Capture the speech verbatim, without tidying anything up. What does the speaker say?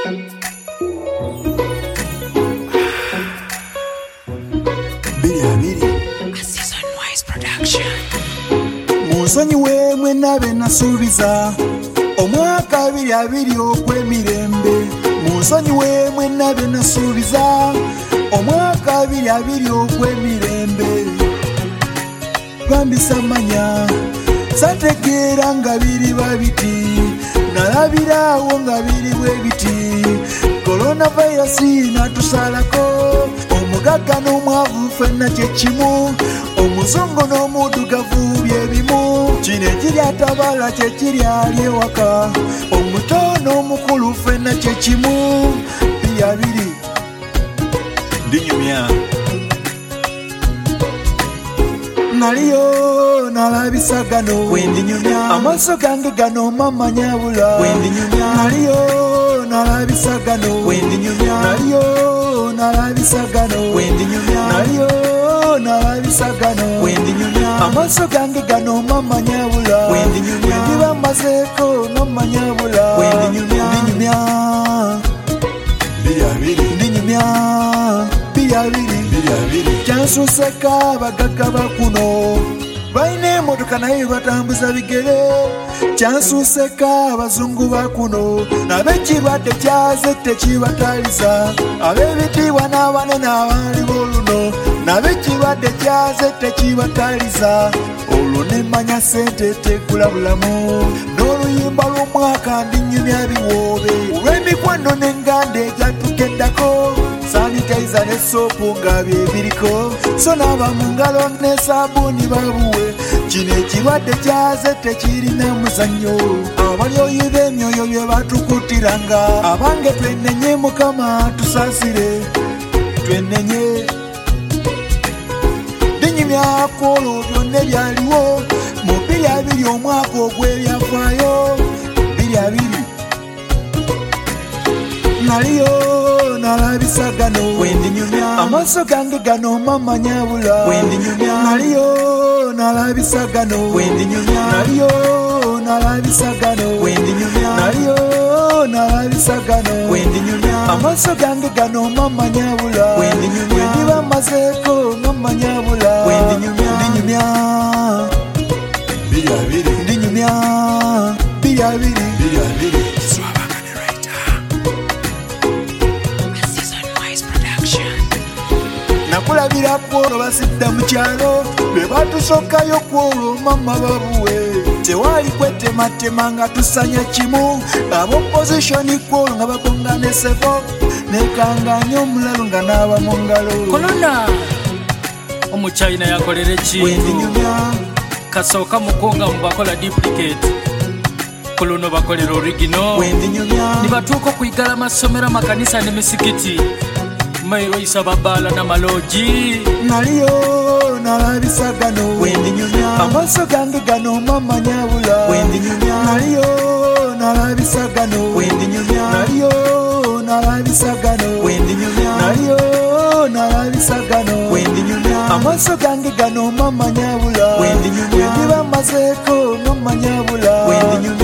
Musonyiwe mwena benasuubiza omwaka abiri abiri okw'emirembe. Musonyiwe mwena benasuubiza omwaka abiri abiri okw'emirembe. Bambisa manya sategeera nga biri babiti, nalabirawo nga biri bwe biti. Coronavirus natusalako, omugagga n'omwavu ffenna kye kimu, omuzungu n'omuddugavu bye bimu. Kino ekiri atabala kye kiri ali ewaka, omuto n'omukulu ffenna kye kimu. Biri abiri ndinyumya naliyo nalabisa gano wendinyumya, amaaso gange gano mamanyabula wendinyumya. Naliyo nalabisa gano wendinyumya, naliyo nalabisa gano wendinyumya, naliyo nalabisa gano wendinyumya. Amaaso gange gano mamanyabula wendinyumya, wendiba mazeko mamanyabula wendinyumya. Ndinyumya biri abiri ndinyumya biri abiri biri abiri. Kyansuseka abagagga bakuno balina emmotoka naye batambuza bigere. Kyansuseka abazungu bakuno n'ab'ekirwadde kyaze tekibataliza. Ab'ebitiibwa n'abanene abaali b'oluno n'ab'ekirwadde kyaze tekibataliza. Olwo ne mmanya ssente tegula bulamu, n'oluyimba lw'omwaka ndinyumya biwoobe. Olw'emikwano n'enganda egyatukeddako, sanitizer ne soopu nga bye biriko, so naaba mu ngalo ne sabbuuni babuwe. Kino ekirwadde kyaze tekirina muzannyo, abalyoyi b'emyoyo bye batukutiranga. Abange twenenye Mukama tusaasire, twenenye. Ndinyumya kwolwo byonna ebyaliwo mu bbiri abiri omwaka ogw'ebyafaayo. Bbiri abiri naliyo nalabisa gano wendinyumya, amaaso gange gano mamanyabula wendinyumya. Naliyo nalabisa gano wendinyumya, naliyo nalabisa gano wendinyumya, naliyo nalabisa gano wendinyumya. Amaaso gange gano mamanyabula wendinyumya, wendiba mazeko mamanyabula wendinyumya. Ndinyumya biri abiri ndinyumya biri abiri biri abiri. Nakulabira kwolwo basidda mu kyalo, lwe batusookayo kwolwo mama babuwe. Tewaali kwetematema nga tusanya kimu, ab'oppositioni kwolwo nga bagonga ne sefo, nekanganya omulalu nga naaba mu ngalo. Kolona omuchina yakolera ekintu wendinyumya, kasooka mukonga mu bakola duplicate, kuluno bakolera original wendinyumya. Nibatuuka okuyigala amasomero, amakanisa n'emisigiti, mairwaisa babala na maloji. Naliyo nalabisa gano wendinyumya, amaaso gange gano mamanyabula wendinyumya. Naliyo nalabisa gano wendinyumya, naliyo nalabisa gano wendinyumya, naliyo nalabisa gano wendinyumya. Amaaso gange gano mamanyabula wendinyumya, wendiba mazeko mamanyabula wendinyumya.